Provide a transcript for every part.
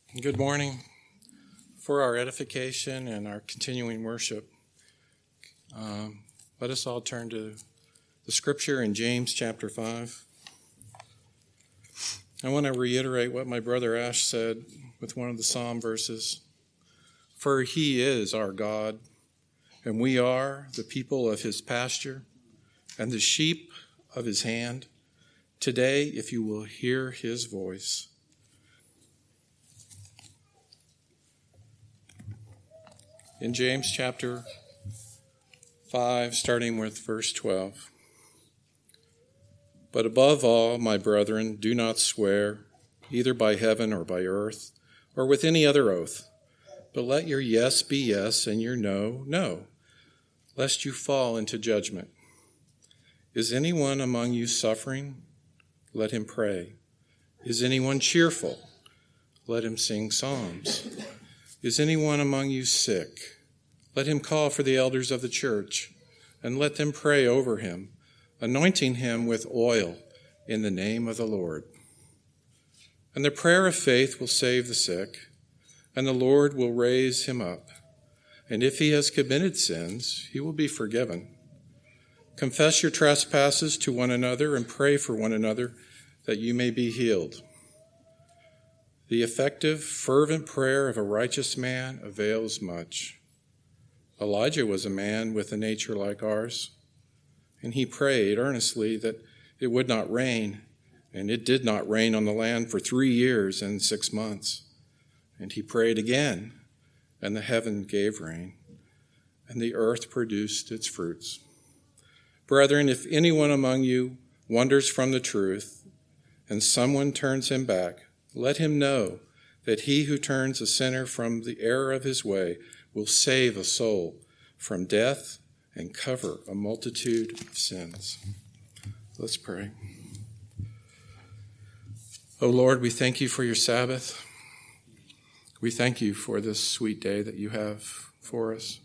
Good morning. For our edification and our continuing worship, let us all turn to the scripture in James chapter 5. I want to reiterate what my brother Ash said with one of the psalm verses. For he is our God, and we are the people of his pasture and the sheep of his hand. Today, if you will hear his voice. In James chapter 5, starting with verse 12. But above all, my brethren, do not swear, either by heaven or by earth, or with any other oath, but let your yes be yes and your no, no, lest you fall into judgment. Is anyone among you suffering? Let him pray. Is anyone cheerful? Let him sing psalms. Is anyone among you sick? Let him call for the elders of the church, and let them pray over him, anointing him with oil in the name of the Lord. And the prayer of faith will save the sick, and the Lord will raise him up. And if he has committed sins, he will be forgiven. Confess your trespasses to one another and pray for one another that you may be healed. The effective, fervent prayer of a righteous man avails much. Elijah was a man with a nature like ours, and he prayed earnestly that it would not rain, and it did not rain on the land for 3 years and 6 months. And he prayed again, and the heaven gave rain, and the earth produced its fruits. Brethren, if anyone among you wanders from the truth, and someone turns him back, let him know that he who turns a sinner from the error of his way will save a soul from death and cover a multitude of sins. Let's pray. Oh Lord, we thank you for your Sabbath. We thank you for this sweet day that you have for us.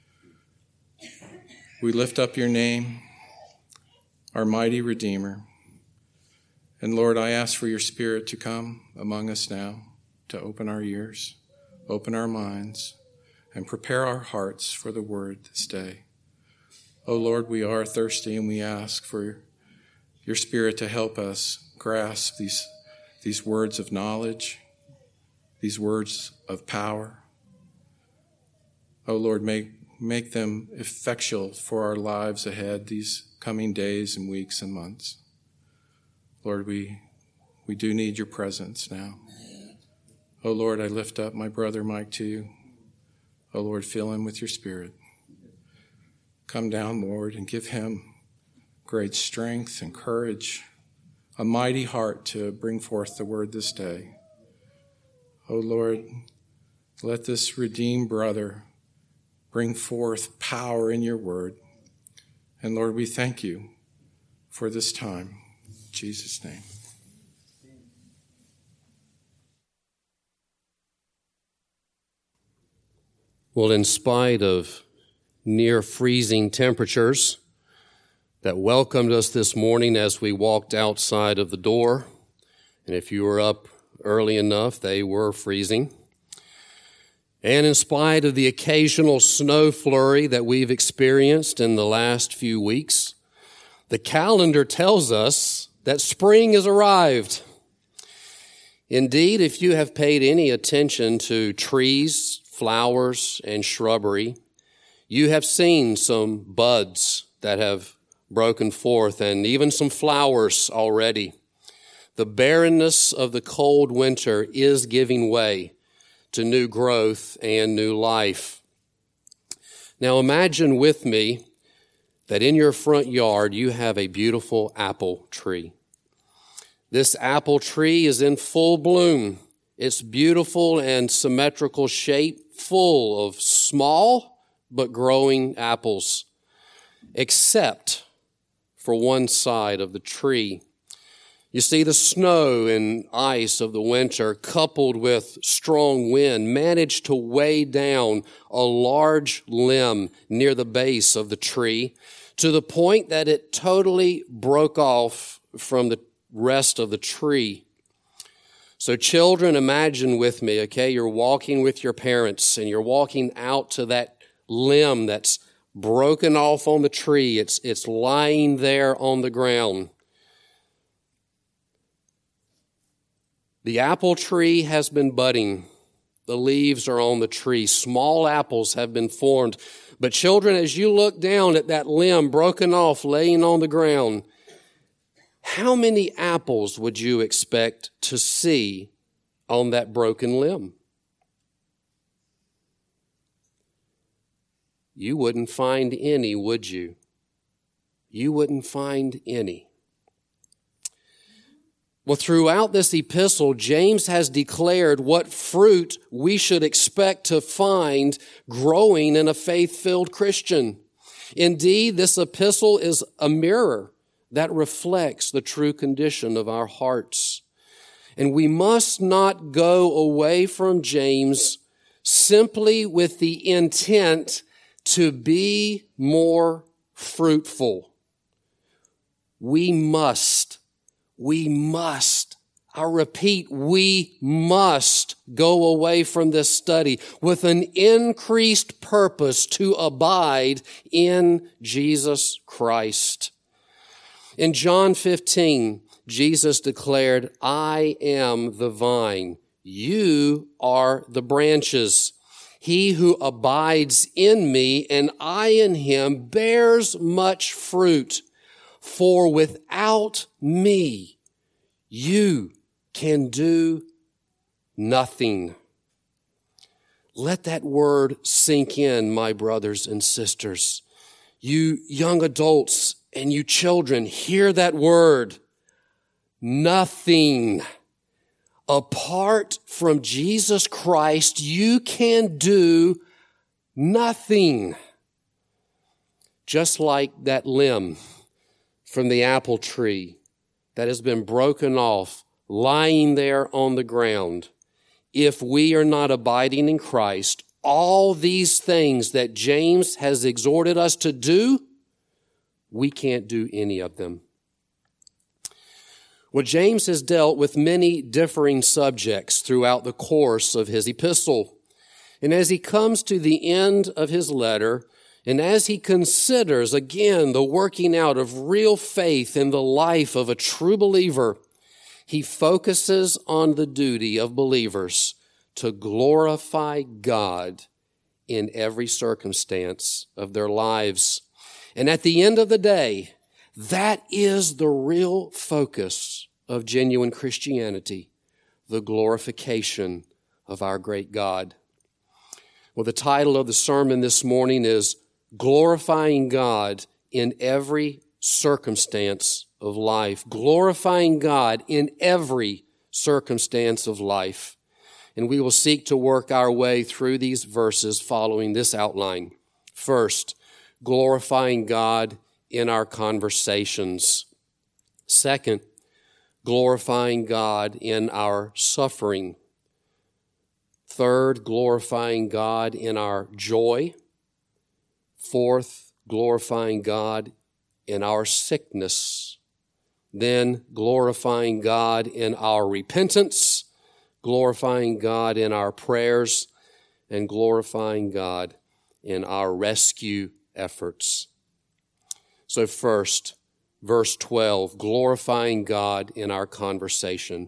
We lift up your name, our mighty Redeemer. And Lord, I ask for your Spirit to come among us now, to open our ears, open our minds, and prepare our hearts for the word this day. Oh Lord, we are thirsty, and we ask for your Spirit to help us grasp these words of knowledge, these words of power. Oh Lord, make them effectual for our lives ahead, these coming days and weeks and months. Lord, we do need your presence now. Oh Lord, I lift up my brother Mike to you. Oh Lord, fill him with your Spirit. Come down, Lord, and give him great strength and courage, a mighty heart to bring forth the word this day. Oh Lord, let this redeemed brother bring forth power in your word. And Lord, we thank you for this time. In Jesus' name. Well, in spite of near freezing temperatures that welcomed us this morning as we walked outside of the door, and if you were up early enough, they were freezing. And in spite of the occasional snow flurry that we've experienced in the last few weeks, the calendar tells us that spring has arrived. Indeed, if you have paid any attention to trees, flowers, and shrubbery, you have seen some buds that have broken forth and even some flowers already. The barrenness of the cold winter is giving way to new growth and new life. Now imagine with me that in your front yard you have a beautiful apple tree. This apple tree is in full bloom. It's beautiful and symmetrical shape, full of small but growing apples, except for one side of the tree. You see, the snow and ice of the winter, coupled with strong wind, managed to weigh down a large limb near the base of the tree to the point that it totally broke off from the rest of the tree. So children, imagine with me, okay, you're walking with your parents and you're walking out to that limb that's broken off on the tree. It's lying there on the ground. The apple tree has been budding. The leaves are on the tree. Small apples have been formed. But children, as you look down at that limb broken off, laying on the ground, how many apples would you expect to see on that broken limb? You wouldn't find any, would you? You wouldn't find any. Well, throughout this epistle, James has declared what fruit we should expect to find growing in a faith-filled Christian. Indeed, this epistle is a mirror that reflects the true condition of our hearts. And we must not go away from James simply with the intent to be more fruitful. We must, I repeat, we must go away from this study with an increased purpose to abide in Jesus Christ. In John 15, Jesus declared, I am the vine, you are the branches. He who abides in me and I in him bears much fruit. For without me, you can do nothing. Let that word sink in, my brothers and sisters. You young adults and you children, hear that word. Nothing. Apart from Jesus Christ, you can do nothing. Just like that limb from the apple tree that has been broken off, lying there on the ground. If we are not abiding in Christ, all these things that James has exhorted us to do, we can't do any of them. Well, James has dealt with many differing subjects throughout the course of his epistle. And as he comes to the end of his letter, and as he considers, again, the working out of real faith in the life of a true believer, he focuses on the duty of believers to glorify God in every circumstance of their lives. And at the end of the day, that is the real focus of genuine Christianity, the glorification of our great God. Well, the title of the sermon this morning is Glorifying God in Every Circumstance of Life. Glorifying God in every circumstance of life. And we will seek to work our way through these verses following this outline. First, glorifying God in our conversations. Second, glorifying God in our suffering. Third, glorifying God in our joy. Fourth, glorifying God in our sickness. Then glorifying God in our repentance, glorifying God in our prayers, and glorifying God in our rescue efforts. So first, verse 12, glorifying God in our conversation.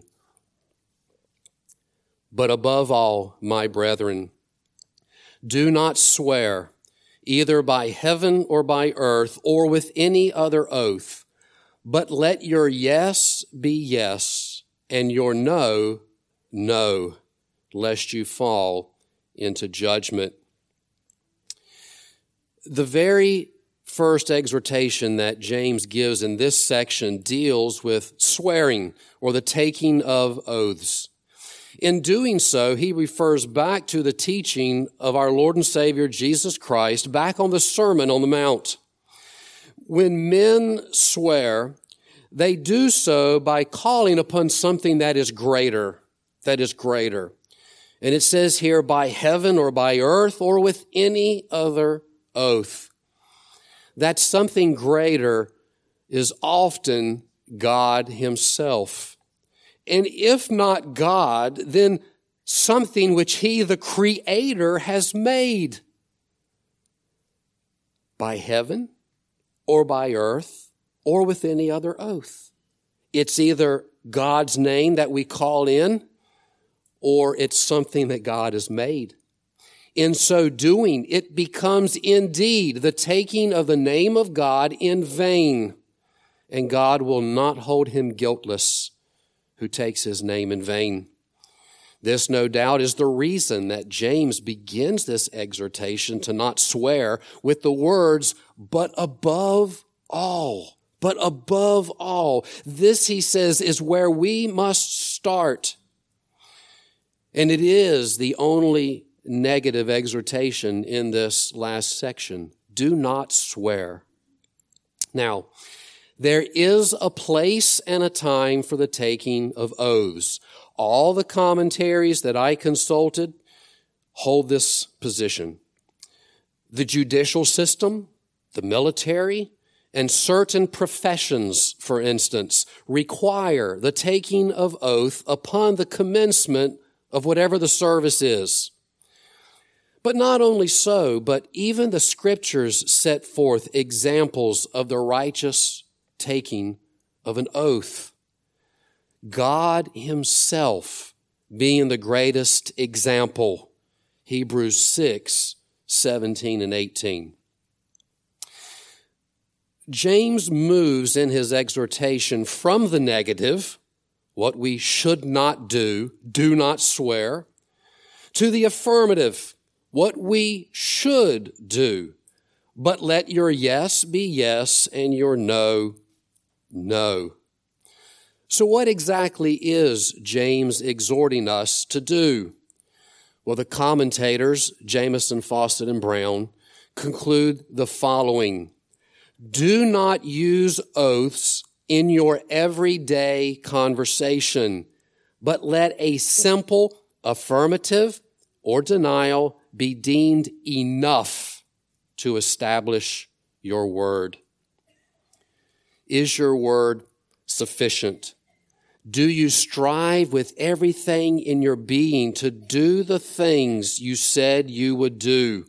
But above all, my brethren, do not swear either by heaven or by earth or with any other oath, but let your yes be yes and your no, no, lest you fall into judgment. The very first exhortation that James gives in this section deals with swearing or the taking of oaths. In doing so, he refers back to the teaching of our Lord and Savior Jesus Christ, back on the Sermon on the Mount. When men swear, they do so by calling upon something that is greater. And it says here, by heaven or by earth or with any other oath. That something greater is often God himself. And if not God, then something which he, the Creator, has made. By heaven, or by earth, or with any other oath. It's either God's name that we call in, or it's something that God has made. In so doing, it becomes indeed the taking of the name of God in vain, and God will not hold him guiltless who takes his name in vain. This, no doubt, is the reason that James begins this exhortation to not swear with the words, but above all. But above all. This, he says, is where we must start. And it is the only negative exhortation in this last section. Do not swear. Now, there is a place and a time for the taking of oaths. All the commentaries that I consulted hold this position. The judicial system, the military, and certain professions, for instance, require the taking of oath upon the commencement of whatever the service is. But not only so, but even the scriptures set forth examples of the righteous taking of an oath. God himself being the greatest example. Hebrews 6:17 and 18. James moves in his exhortation from the negative, what we should not do not swear, to the affirmative, what we should do. But let your yes be yes and your no, no. So what exactly is James exhorting us to do? Well, the commentators, Jamieson, Fawcett, and Brown, conclude the following. Do not use oaths in your everyday conversation, but let a simple affirmative or denial be deemed enough to establish your word. Is your word sufficient? Do you strive with everything in your being to do the things you said you would do?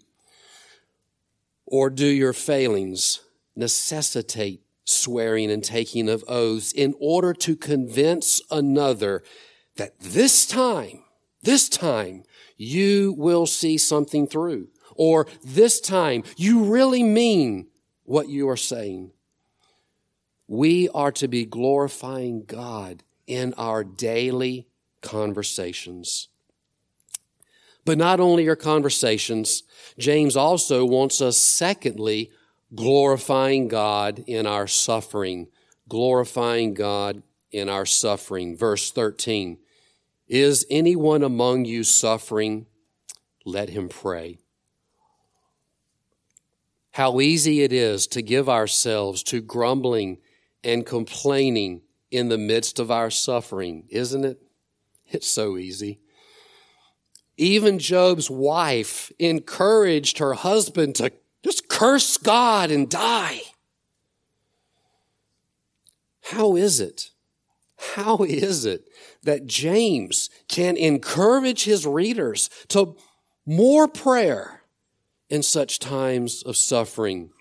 Or do your failings necessitate swearing and taking of oaths in order to convince another that this time, you will see something through, or this time you really mean what you are saying? We are to be glorifying God in our daily conversations. But not only our conversations, James also wants us, secondly, glorifying God in our suffering. Glorifying God in our suffering. Verse 13, is anyone among you suffering? Let him pray. How easy it is to give ourselves to grumbling and complaining in the midst of our suffering, isn't it? It's so easy. Even Job's wife encouraged her husband to just curse God and die. How is it that James can encourage his readers to more prayer in such times of suffering?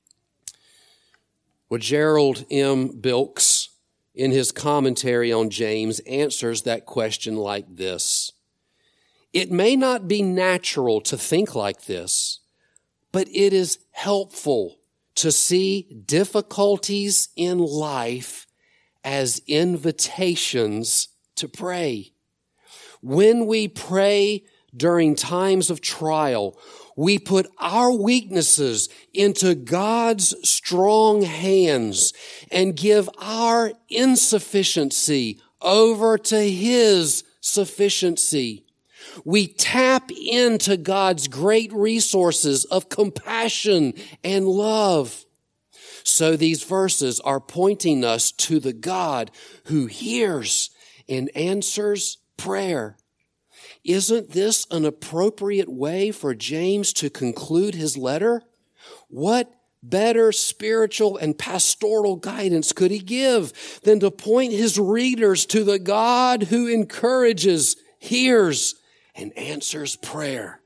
Well, Gerald M. Bilks, in his commentary on James, answers that question like this. It may not be natural to think like this, but it is helpful to see difficulties in life as invitations to pray. When we pray during times of trial, we put our weaknesses into God's strong hands and give our insufficiency over to His sufficiency. We tap into God's great resources of compassion and love. So these verses are pointing us to the God who hears and answers prayer. Isn't this an appropriate way for James to conclude his letter? What better spiritual and pastoral guidance could he give than to point his readers to the God who encourages, hears, and answers prayer?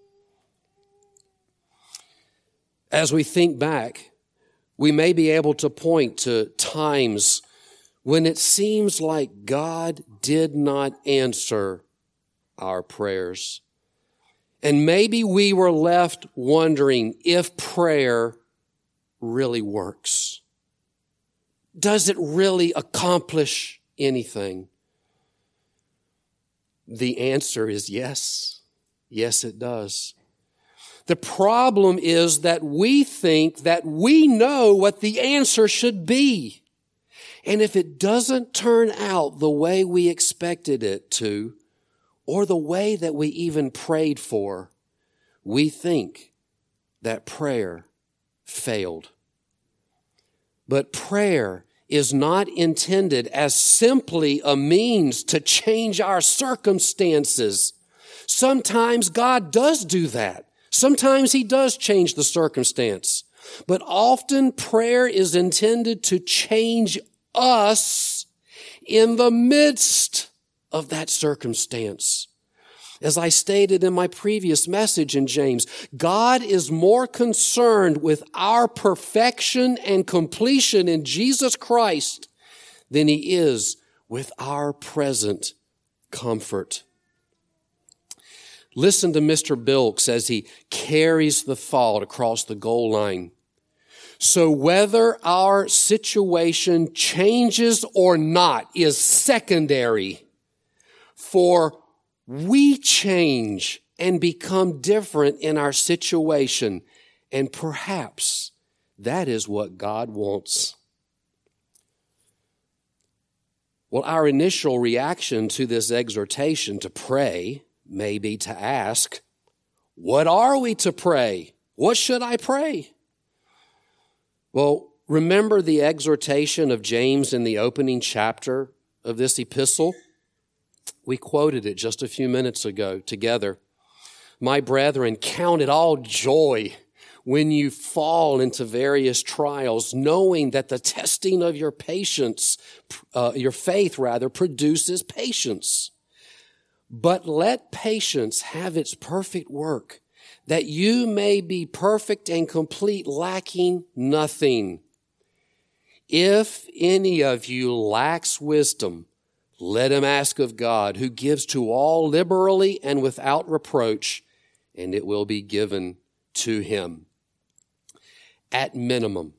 As we think back, we may be able to point to times when it seems like God did not answer our prayers. And maybe we were left wondering if prayer really works. Does it really accomplish anything? The answer is yes. Yes, it does. The problem is that we think that we know what the answer should be. And if it doesn't turn out the way we expected it to, or the way that we even prayed for, we think that prayer failed. But prayer is not intended as simply a means to change our circumstances. Sometimes God does do that. Sometimes he does change the circumstance. But often prayer is intended to change us in the midst of that circumstance. As I stated in my previous message in James, God is more concerned with our perfection and completion in Jesus Christ than he is with our present comfort. Listen to Mr. Bilks as he carries the thought across the goal line. So whether our situation changes or not is secondary, for we change and become different in our situation, and perhaps that is what God wants. Well, our initial reaction to this exhortation to pray may be to ask, what are we to pray? What should I pray? Well, remember the exhortation of James in the opening chapter of this epistle? We quoted it just a few minutes ago together. My brethren, count it all joy when you fall into various trials, knowing that the testing of your patience, your faith rather, produces patience. But let patience have its perfect work, that you may be perfect and complete, lacking nothing. If any of you lacks wisdom, let him ask of God, who gives to all liberally and without reproach, and it will be given to him. At minimum,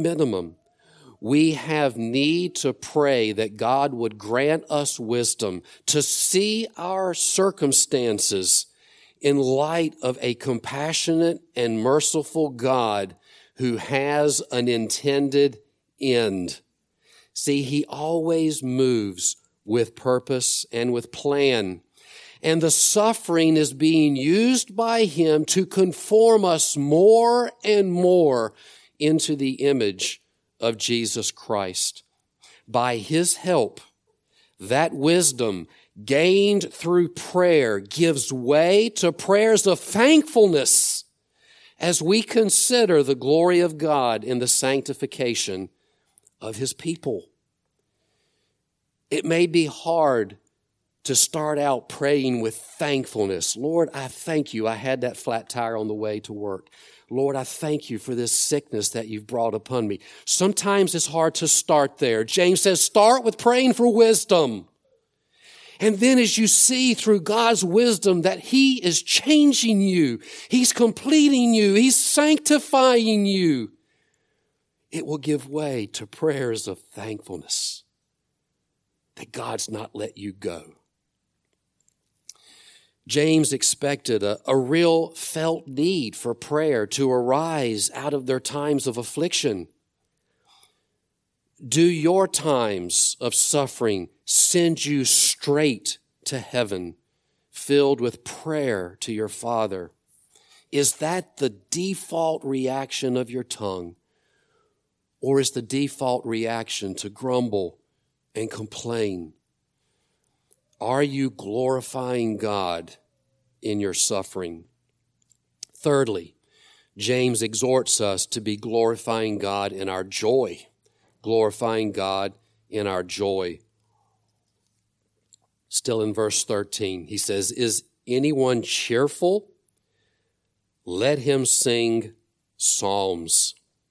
we have need to pray that God would grant us wisdom to see our circumstances in light of a compassionate and merciful God who has an intended end. See, he always moves with purpose and with plan. And the suffering is being used by him to conform us more and more into the image of Jesus Christ. By his help, that wisdom gained through prayer gives way to prayers of thankfulness as we consider the glory of God in the sanctification of his people. It may be hard to start out praying with thankfulness. Lord, I thank you. I had that flat tire on the way to work. Lord, I thank you for this sickness that you've brought upon me. Sometimes it's hard to start there. James says, start with praying for wisdom. And then as you see through God's wisdom that he is changing you, he's completing you, he's sanctifying you, it will give way to prayers of thankfulness that God's not let you go. James expected a real felt need for prayer to arise out of their times of affliction. Do your times of suffering send you straight to heaven, filled with prayer to your Father? Is that the default reaction of your tongue? Or is the default reaction to grumble and complain? Are you glorifying God in your suffering? Thirdly, James exhorts us to be glorifying God in our joy. Glorifying God in our joy. Still in verse 13, he says, "Is anyone cheerful? Let him sing psalms."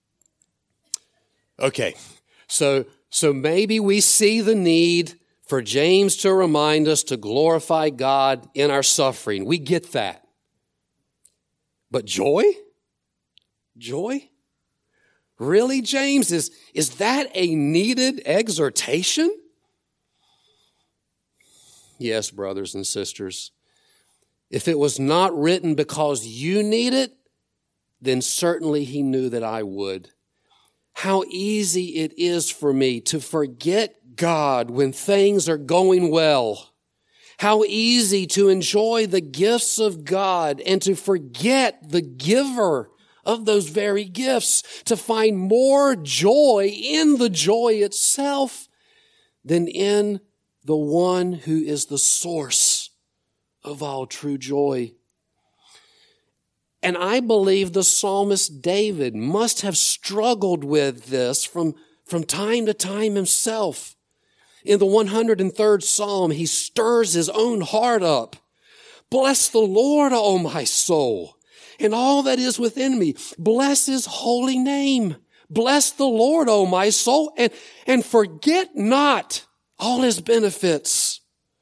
Okay, so maybe we see the need for James to remind us to glorify God in our suffering. We get that. But joy? Joy? Really, James? Is that a needed exhortation? Yes, brothers and sisters. If it was not written because you need it, then certainly he knew that I would. How easy it is for me to forget God when things are going well. How easy to enjoy the gifts of God and to forget the giver of those very gifts, to find more joy in the joy itself than in the one who is the source of all true joy. And I believe the psalmist David must have struggled with this from time to time himself. In the 103rd Psalm, he stirs his own heart up. "Bless the Lord, O my soul, and all that is within me. Bless his holy name. Bless the Lord, O my soul, and forget not all his benefits."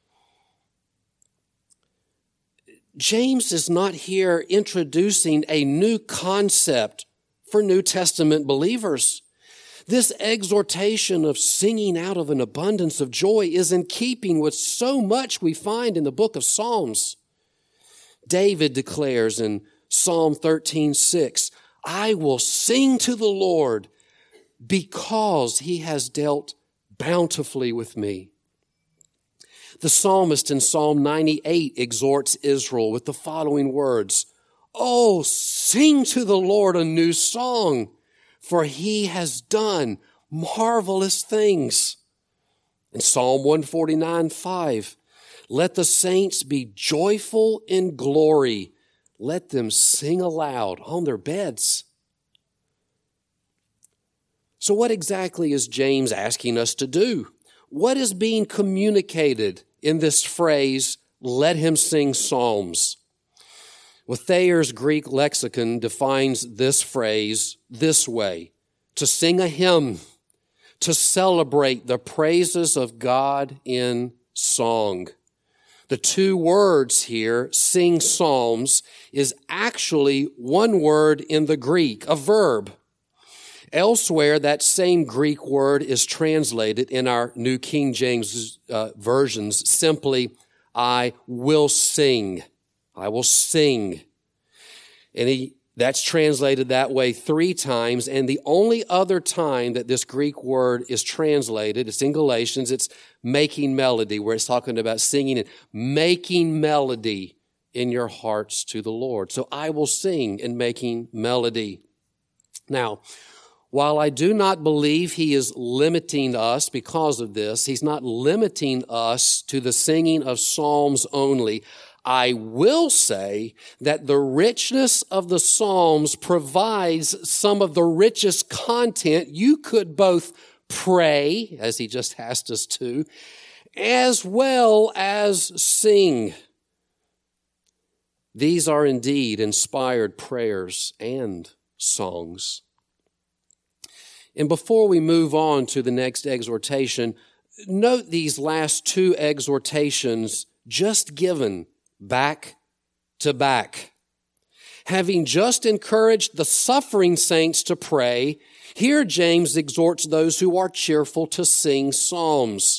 James is not here introducing a new concept for New Testament believers. This exhortation of singing out of an abundance of joy is in keeping with so much we find in the book of Psalms. David declares in Psalm 13:6, "I will sing to the Lord because he has dealt bountifully with me." The psalmist in Psalm 98 exhorts Israel with the following words, "Oh, sing to the Lord a new song, for he has done marvelous things." In Psalm 149:5, "Let the saints be joyful in glory. Let them sing aloud on their beds." So what exactly is James asking us to do? What is being communicated in this phrase, "let him sing psalms"? Well, Thayer's Greek lexicon defines this phrase this way: to sing a hymn, to celebrate the praises of God in song. The two words here, sing psalms, is actually one word in the Greek, a verb. Elsewhere, that same Greek word is translated in our New King James versions simply, "I will sing." I will sing. And that's translated that way 3 times. And the only other time that this Greek word is translated, it's in Galatians, it's making melody, where it's talking about singing and making melody in your hearts to the Lord. So I will sing and making melody. Now, while I do not believe he is limiting us because of this, he's not limiting us to the singing of psalms only. I will say that the richness of the Psalms provides some of the richest content. You could both pray, as he just asked us to, as well as sing. These are indeed inspired prayers and songs. And before we move on to the next exhortation, note these last 2 exhortations just given back to back. Having just encouraged the suffering saints to pray, here James exhorts those who are cheerful to sing psalms.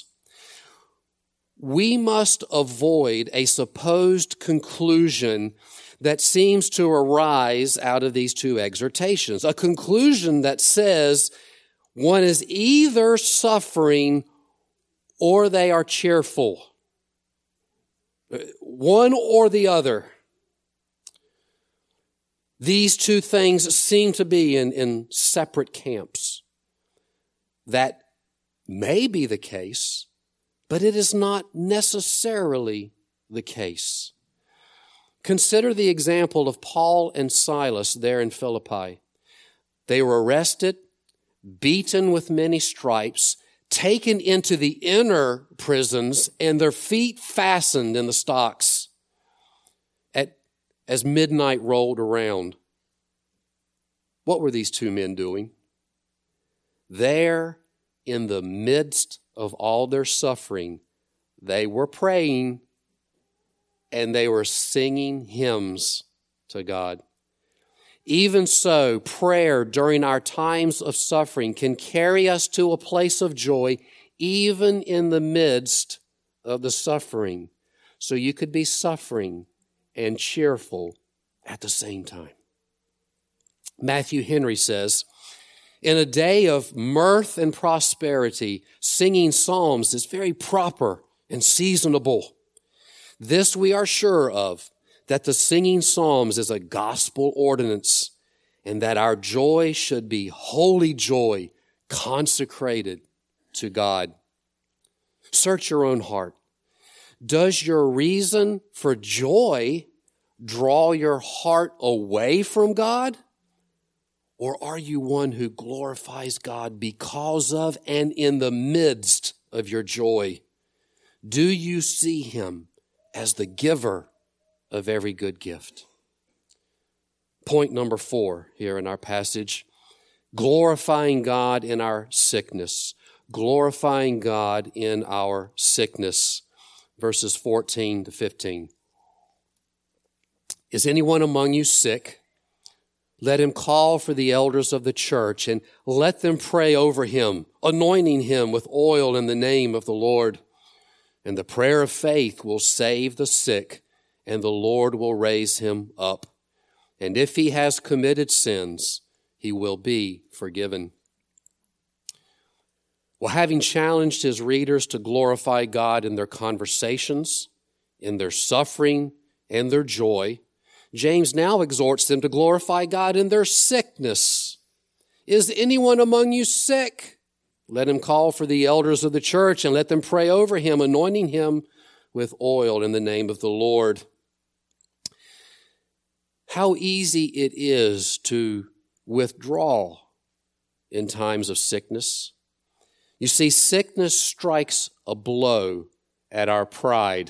We must avoid a supposed conclusion that seems to arise out of these 2 exhortations, a conclusion that says one is either suffering or they are cheerful. One or the other. These 2 things seem to be in separate camps. That may be the case, but it is not necessarily the case. Consider the example of Paul and Silas there in Philippi. They were arrested, beaten with many stripes, taken into the inner prisons, and their feet fastened in the stocks as midnight rolled around. What were these two men doing? There, in the midst of all their suffering, they were praying and they were singing hymns to God. Even so, prayer during our times of suffering can carry us to a place of joy, even in the midst of the suffering. So you could be suffering and cheerful at the same time. Matthew Henry says, in a day of mirth and prosperity, singing psalms is very proper and seasonable. This we are sure of, that the singing psalms is a gospel ordinance, and that our joy should be holy joy, consecrated to God. Search your own heart. Does your reason for joy draw your heart away from God? Or are you one who glorifies God because of and in the midst of your joy? Do you see him as the giver of every good gift? Point number 4 here in our passage, glorifying God in our sickness. Glorifying God in our sickness. Verses 14 to 15. Is anyone among you sick? Let him call for the elders of the church and let them pray over him, anointing him with oil in the name of the Lord. And the prayer of faith will save the sick, and the Lord will raise him up. And if he has committed sins, he will be forgiven. Well, having challenged his readers to glorify God in their conversations, in their suffering, and their joy, James now exhorts them to glorify God in their sickness. Is anyone among you sick? Let him call for the elders of the church and let them pray over him, anointing him with oil in the name of the Lord. How easy it is to withdraw in times of sickness. You see, sickness strikes a blow at our pride.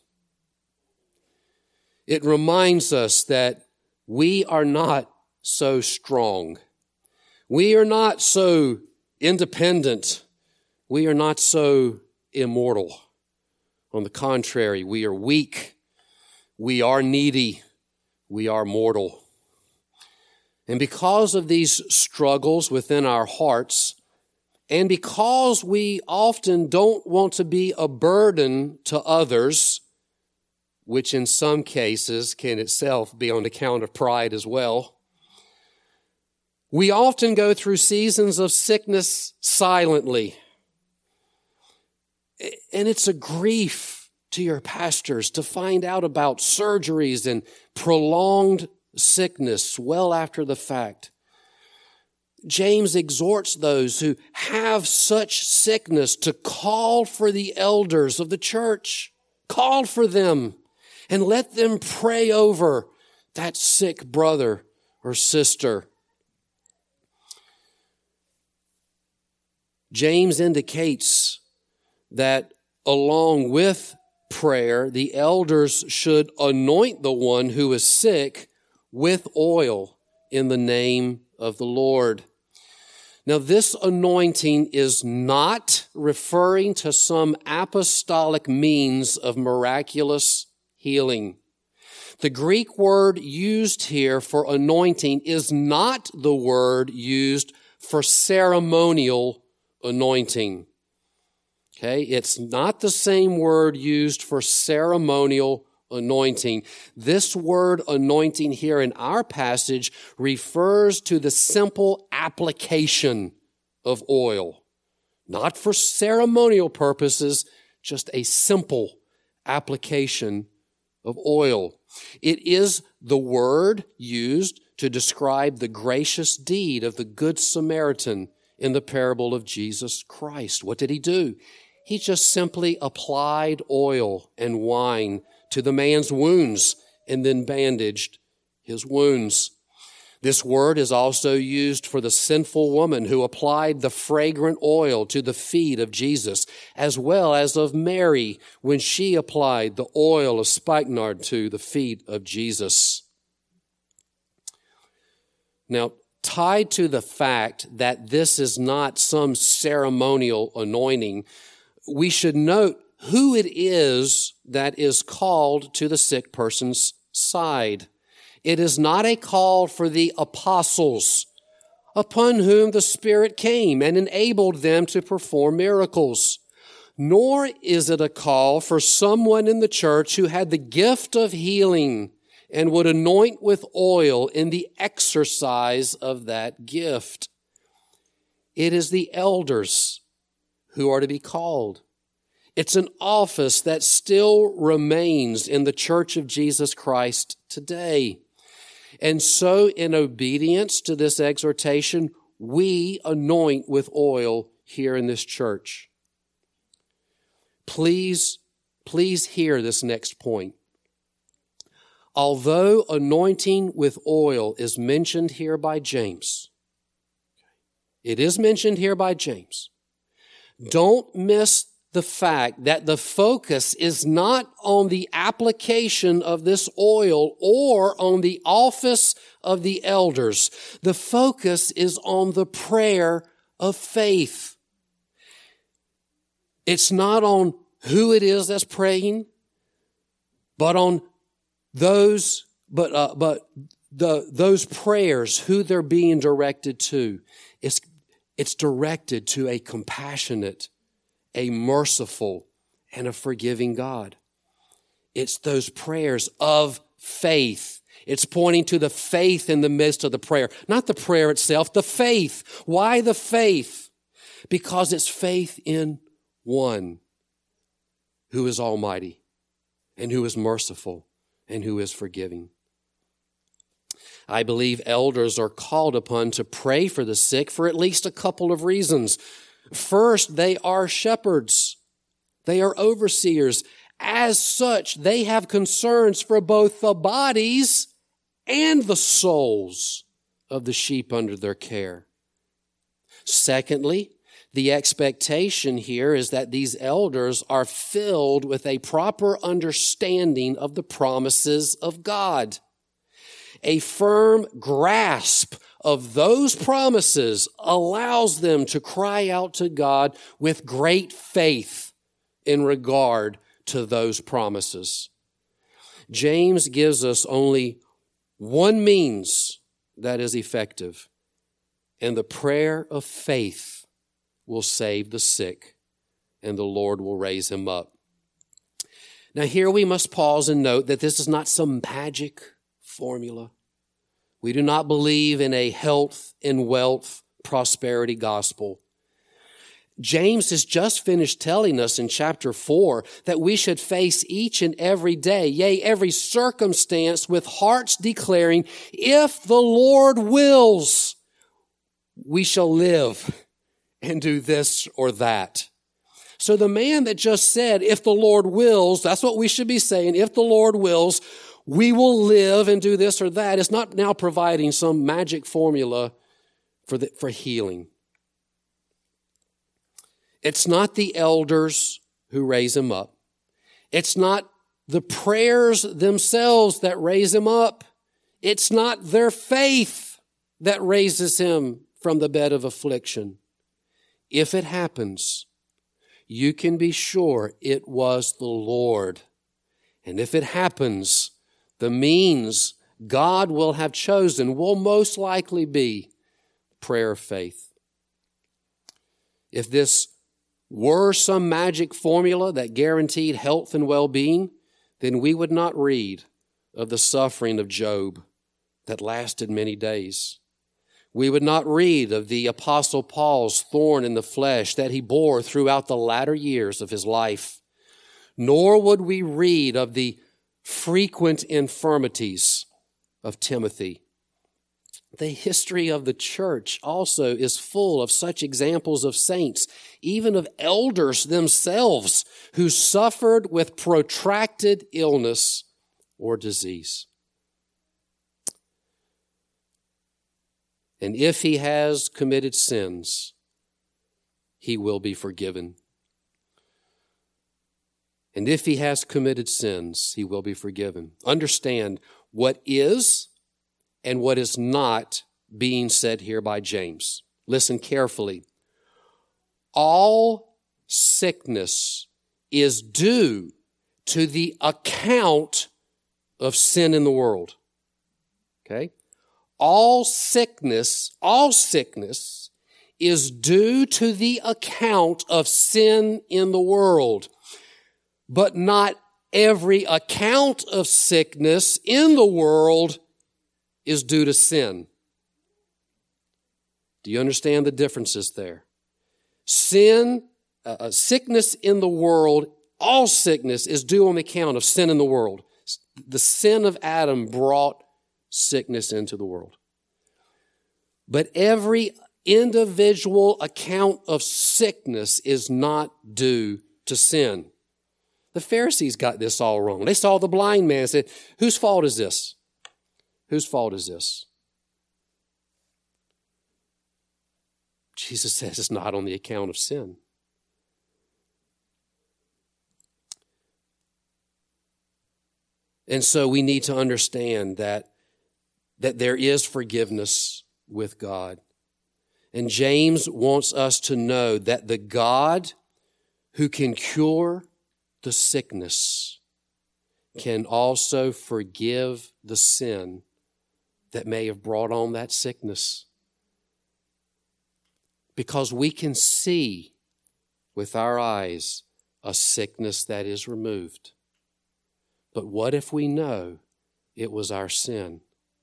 It reminds us that we are not so strong. We are not so independent. We are not so immortal. On the contrary, we are weak. We are needy. We are mortal. And because of these struggles within our hearts, and because we often don't want to be a burden to others, which in some cases can itself be on account of pride as well, we often go through seasons of sickness silently. And it's a grief to your pastors to find out about surgeries and prolonged sickness well after the fact. James exhorts those who have such sickness to call for the elders of the church. Call for them and let them pray over that sick brother or sister. James indicates that along with prayer, the elders should anoint the one who is sick with oil in the name of the Lord. Now, this anointing is not referring to some apostolic means of miraculous healing. The Greek word used here for anointing is not the word used for ceremonial anointing. Okay, it's not the same word used for ceremonial anointing. This word anointing here in our passage refers to the simple application of oil. Not for ceremonial purposes, just a simple application of oil. It is the word used to describe the gracious deed of the Good Samaritan in the parable of Jesus Christ. What did he do? He just simply applied oil and wine to the man's wounds and then bandaged his wounds. This word is also used for the sinful woman who applied the fragrant oil to the feet of Jesus, as well as of Mary when she applied the oil of spikenard to the feet of Jesus. Now, tied to the fact that this is not some ceremonial anointing, we should note who it is that is called to the sick person's side. It is not a call for the apostles, upon whom the Spirit came and enabled them to perform miracles. Nor is it a call for someone in the church who had the gift of healing and would anoint with oil in the exercise of that gift. It is the elders who are to be called. It's an office that still remains in the Church of Jesus Christ today. And so, in obedience to this exhortation, we anoint with oil here in this church. Please hear this next point. Although anointing with oil is mentioned here by James, it is mentioned here by James, don't miss the fact that the focus is not on the application of this oil or on the office of the elders. The focus is on the prayer of faith. It's not on who it is that's praying, but on those prayers, who they're being directed to. It's directed to a compassionate, a merciful, and a forgiving God. It's those prayers of faith. It's pointing to the faith in the midst of the prayer. Not the prayer itself, the faith. Why the faith? Because it's faith in one who is almighty and who is merciful and who is forgiving. I believe elders are called upon to pray for the sick for at least a couple of reasons. First, they are shepherds. They are overseers. As such, they have concerns for both the bodies and the souls of the sheep under their care. Secondly, the expectation here is that these elders are filled with a proper understanding of the promises of God. A firm grasp of those promises allows them to cry out to God with great faith in regard to those promises. James gives us only one means that is effective, and the prayer of faith will save the sick, and the Lord will raise him up. Now here we must pause and note that this is not some magic formula. We do not believe in a health and wealth prosperity gospel. James has just finished telling us in chapter 4 that we should face each and every day, yea, every circumstance with hearts declaring, if the Lord wills, we shall live and do this or that. So the man that just said, if the Lord wills, that's what we should be saying. If the Lord wills, we will live and do this or that. It's not now providing some magic formula for healing. It's not the elders who raise him up. It's not the prayers themselves that raise him up. It's not their faith that raises him from the bed of affliction. If it happens, you can be sure it was the Lord. And if it happens, the means God will have chosen will most likely be prayer of faith. If this were some magic formula that guaranteed health and well-being, then we would not read of the suffering of Job that lasted many days. We would not read of the Apostle Paul's thorn in the flesh that he bore throughout the latter years of his life. Nor would we read of the frequent infirmities of Timothy. The history of the church also is full of such examples of saints, even of elders themselves, who suffered with protracted illness or disease. And if he has committed sins, he will be forgiven. And if he has committed sins, he will be forgiven. Understand what is and what is not being said here by James. Listen carefully. All sickness is due to the account of sin in the world. Okay? All sickness is due to the account of sin in the world. But not every account of sickness in the world is due to sin. Do you understand the differences there? Sickness in the world, all sickness is due on the account of sin in the world. The sin of Adam brought sickness into the world. But every individual account of sickness is not due to sin. The Pharisees got this all wrong. They saw the blind man and said, whose fault is this? Whose fault is this? Jesus says it's not on the account of sin. And so we need to understand that there is forgiveness with God. And James wants us to know that the God who can cure the sickness can also forgive the sin that may have brought on that sickness. Because we can see with our eyes a sickness that is removed. But what if we know it was our sin?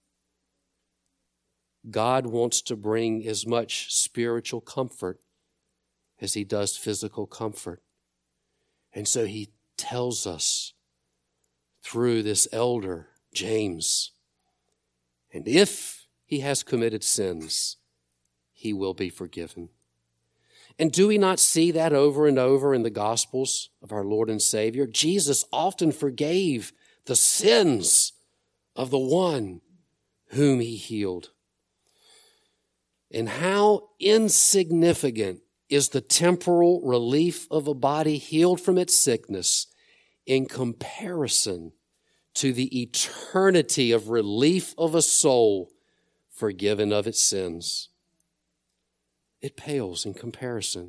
God wants to bring as much spiritual comfort as he does physical comfort. And so he tells us through this elder, James, and if he has committed sins, he will be forgiven. And do we not see that over and over in the Gospels of our Lord and Savior? Jesus often forgave the sins of the one whom he healed. And how insignificant is the temporal relief of a body healed from its sickness in comparison to the eternity of relief of a soul forgiven of its sins. It pales in comparison.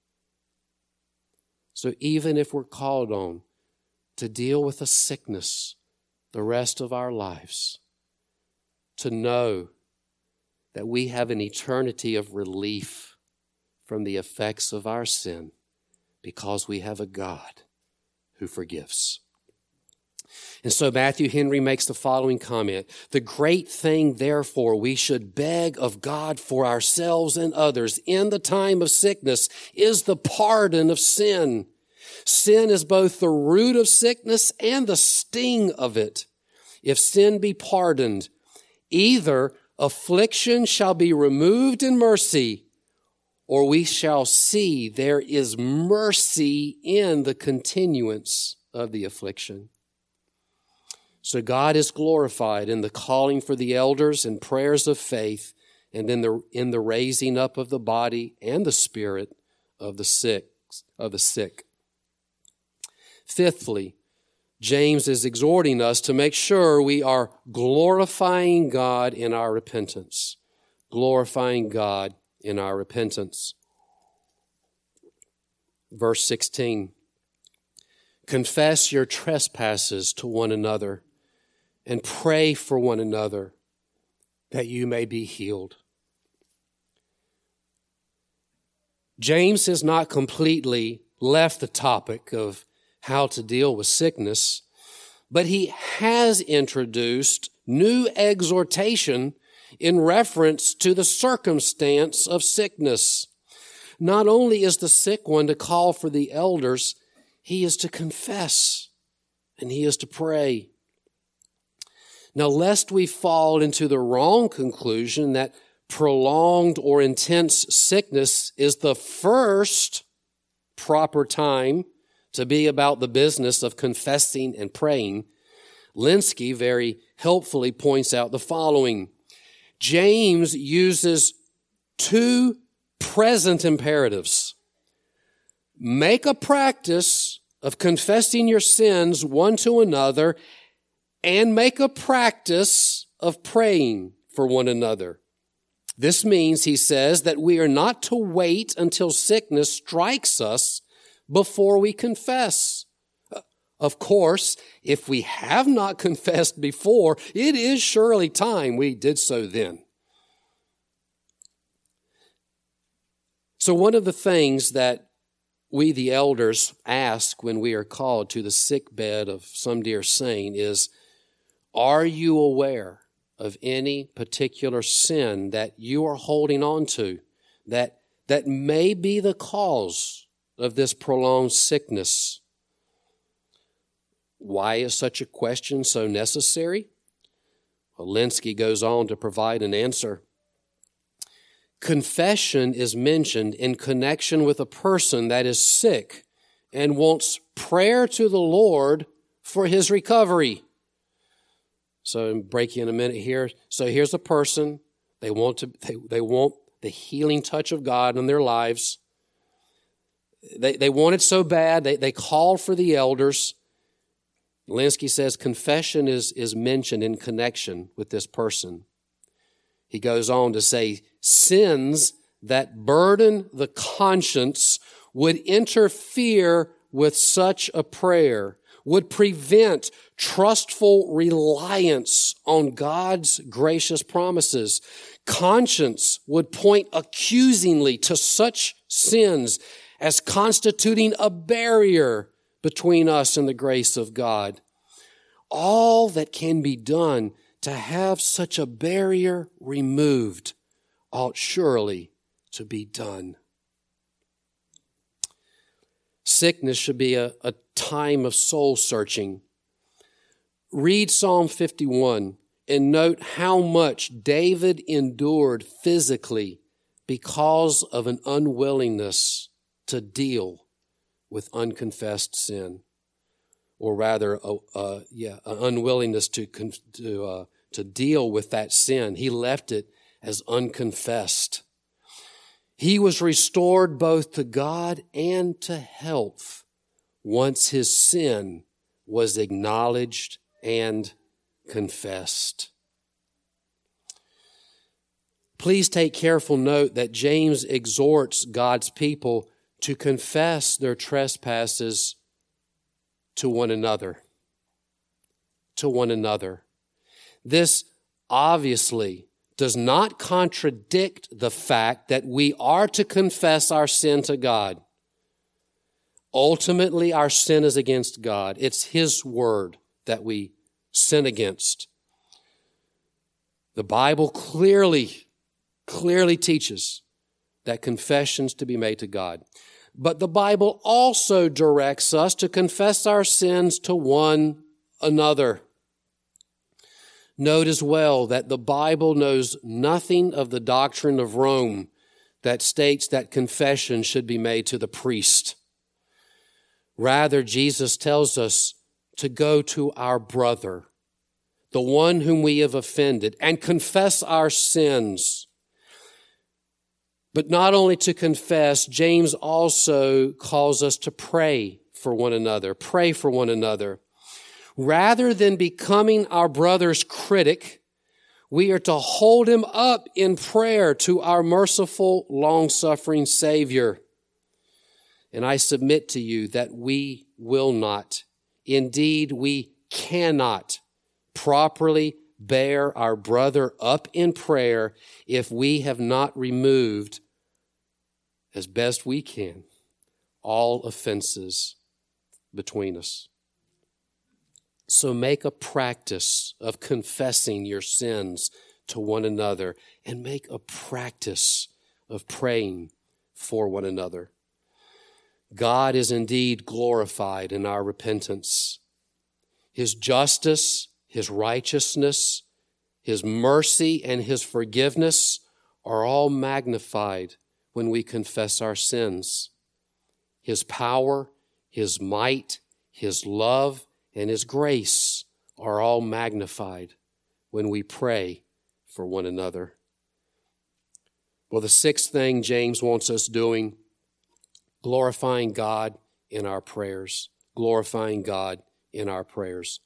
So even if we're called on to deal with a sickness the rest of our lives, to know that we have an eternity of relief from the effects of our sin because we have a God who forgives. And so Matthew Henry makes the following comment: the great thing, therefore, we should beg of God for ourselves and others in the time of sickness is the pardon of sin. Sin is both the root of sickness and the sting of it. If sin be pardoned, either affliction shall be removed in mercy, or we shall see there is mercy in the continuance of the affliction. So God is glorified in the calling for the elders and prayers of faith, and in the raising up of the body and the spirit of the sick. Fifthly, James is exhorting us to make sure we are glorifying God in our repentance. Glorifying God in our repentance. Verse 16. Confess your trespasses to one another and pray for one another that you may be healed. James has not completely left the topic of how to deal with sickness, but he has introduced new exhortation in reference to the circumstance of sickness. Not only is the sick one to call for the elders, he is to confess and he is to pray. Now, lest we fall into the wrong conclusion that prolonged or intense sickness is the first proper time to be about the business of confessing and praying, Linsky very helpfully points out the following. James uses two present imperatives. Make a practice of confessing your sins one to another, and make a practice of praying for one another. This means, he says, that we are not to wait until sickness strikes us before we confess. Of course, if we have not confessed before, it is surely time we did so then. So one of the things that we, the elders, ask when we are called to the sick bed of some dear saint is, are you aware of any particular sin that you are holding on to that may be the cause of this prolonged sickness? Why is such a question so necessary? Well, Linsky goes on to provide an answer. Confession is mentioned in connection with a person that is sick and wants prayer to the Lord for his recovery. So I'm breaking in a minute here. So here's a person. They want the healing touch of God in their lives. They want it so bad. They call for the elders. Linsky says confession is mentioned in connection with this person. He goes on to say, sins that burden the conscience would interfere with such a prayer, would prevent trustful reliance on God's gracious promises. Conscience would point accusingly to such sins as constituting a barrier between us and the grace of God. All that can be done to have such a barrier removed ought surely to be done. Sickness should be a time of soul searching. Read Psalm 51 and note how much David endured physically because of an unwillingness to deal with unconfessed sin. Or rather, an unwillingness to deal with that sin. He left it as unconfessed. He was restored both to God and to health once his sin was acknowledged and confessed. Please take careful note that James exhorts God's people to confess their trespasses to one another. To one another. This obviously does not contradict the fact that we are to confess our sin to God. Ultimately, our sin is against God. It's His word that we sin against. The Bible clearly teaches that confession's to be made to God. But the Bible also directs us to confess our sins to one another. Note as well that the Bible knows nothing of the doctrine of Rome that states that confession should be made to the priest. Rather, Jesus tells us to go to our brother, the one whom we have offended, and confess our sins. But not only to confess, James also calls us to pray for one another. Pray for one another. Rather than becoming our brother's critic, we are to hold him up in prayer to our merciful, long-suffering Savior. And I submit to you that we will not, indeed we cannot properly bear our brother up in prayer if we have not removed, as best we can, all offenses between us. So make a practice of confessing your sins to one another and make a practice of praying for one another. God is indeed glorified in our repentance. His justice, His righteousness, His mercy, and His forgiveness are all magnified when we confess our sins. His power, His might, His love, and His grace are all magnified when we pray for one another. Well, the sixth thing James wants us doing, glorifying God in our prayers. Glorifying God in our prayers.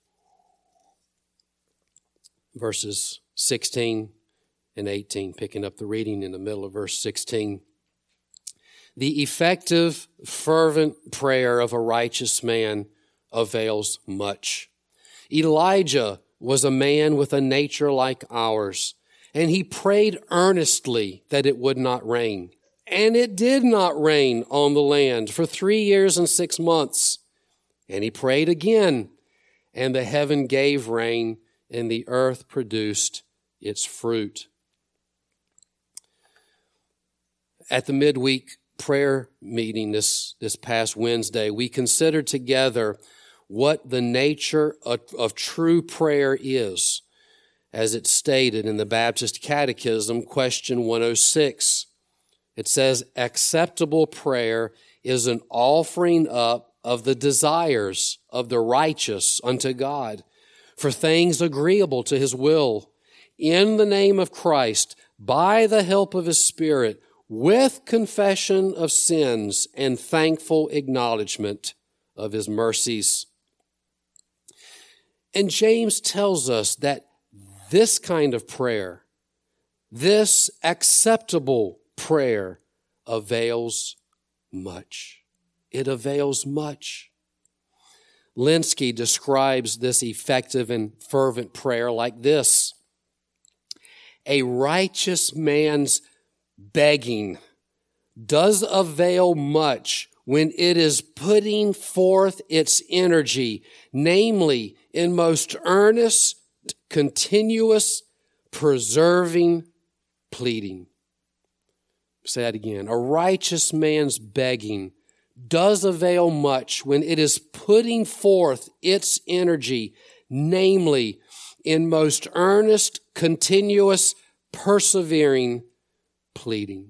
Verses 16 and 18, picking up the reading in the middle of verse 16. The effective, fervent prayer of a righteous man avails much. Elijah was a man with a nature like ours, and he prayed earnestly that it would not rain. And it did not rain on the land for 3 years and 6 months. And he prayed again, and the heaven gave rain, and the earth produced its fruit. At the midweek prayer meeting this past Wednesday, we considered together what the nature of true prayer is, as it's stated in the Baptist Catechism, question 106. It says, acceptable prayer is an offering up of the desires of the righteous unto God for things agreeable to his will, in the name of Christ, by the help of his Spirit, with confession of sins and thankful acknowledgement of his mercies. And James tells us that this kind of prayer, this acceptable prayer, avails much. It avails much. Lenski describes this effective and fervent prayer like this: a righteous man's begging does avail much when it is putting forth its energy, namely in most earnest, continuous, preserving pleading. Say that again. A righteous man's begging does avail much when it is putting forth its energy, namely in most earnest, continuous, persevering pleading.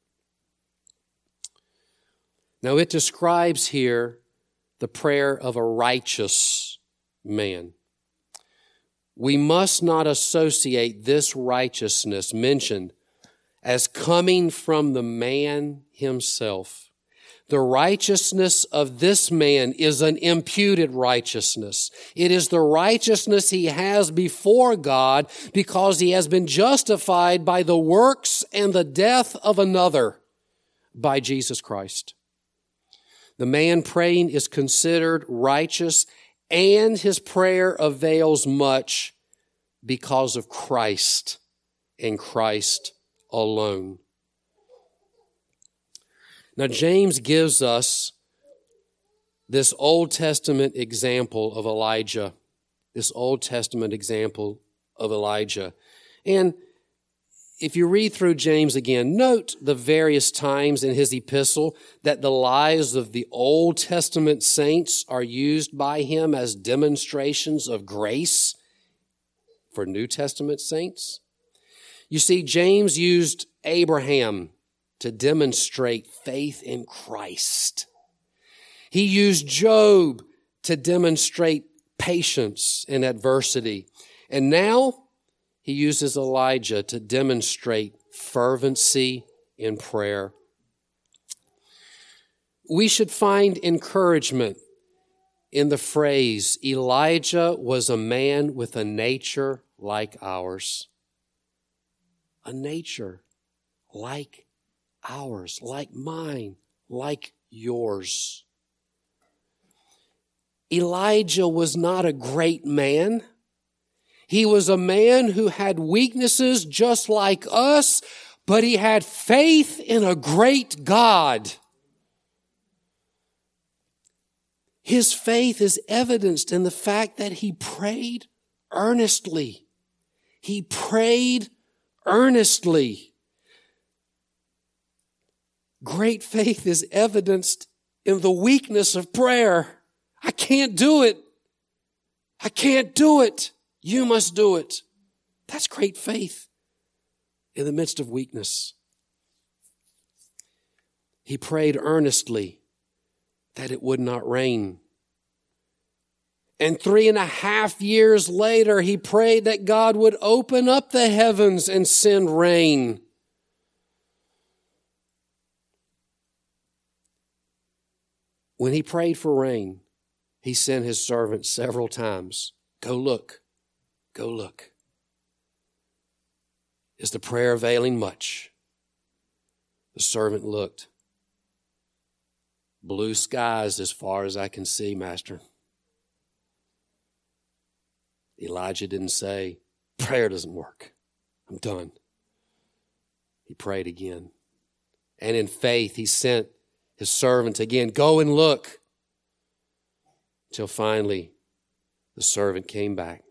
Now it describes here the prayer of a righteous man. We must not associate this righteousness mentioned as coming from the man himself. The righteousness of this man is an imputed righteousness. It is the righteousness he has before God because he has been justified by the works and the death of another, by Jesus Christ. The man praying is considered righteous, and his prayer avails much because of Christ and Christ alone. Now, James gives us this Old Testament example of Elijah. And if you read through James again, note the various times in his epistle that the lives of the Old Testament saints are used by him as demonstrations of grace for New Testament saints. You see, James used Abraham to demonstrate faith in Christ. He used Job to demonstrate patience in adversity. And now he uses Elijah to demonstrate fervency in prayer. We should find encouragement in the phrase, Elijah was a man with a nature like ours. A nature like ours, like mine, like yours. Elijah was not a great man. He was a man who had weaknesses just like us, but he had faith in a great God. His faith is evidenced in the fact that he prayed earnestly. He prayed earnestly. Great faith is evidenced in the weakness of prayer. I can't do it. I can't do it. You must do it. That's great faith in the midst of weakness. He prayed earnestly that it would not rain. And 3.5 years later, he prayed that God would open up the heavens and send rain. When he prayed for rain, he sent his servant several times. Go look. Go look. Is the prayer availing much? The servant looked. Blue skies as far as I can see, Master. Elijah didn't say, prayer doesn't work. I'm done. He prayed again. And in faith, he sent his servant again, go and look. Till finally, the servant came back.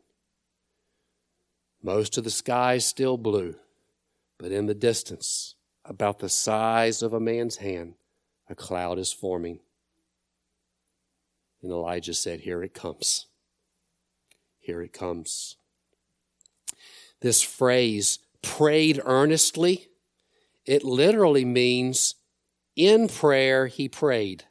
Most of the sky is still blue, but in the distance, about the size of a man's hand, a cloud is forming. And Elijah said, here it comes. Here it comes. This phrase, prayed earnestly, it literally means in prayer he prayed.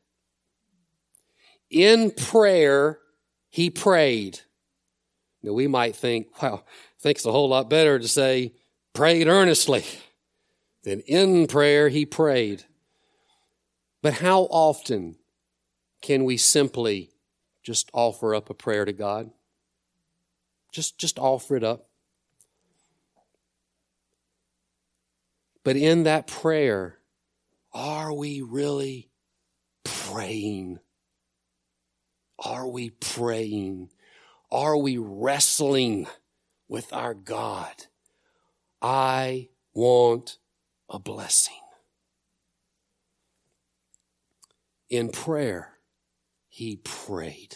In prayer he prayed. Now we might think, wow, I think it's a whole lot better to say prayed earnestly than in prayer he prayed. But how often can we simply just offer up a prayer to God? Just offer it up. But in that prayer, are we really praying? Are we praying? Are we wrestling with our God? I want a blessing. In prayer, he prayed.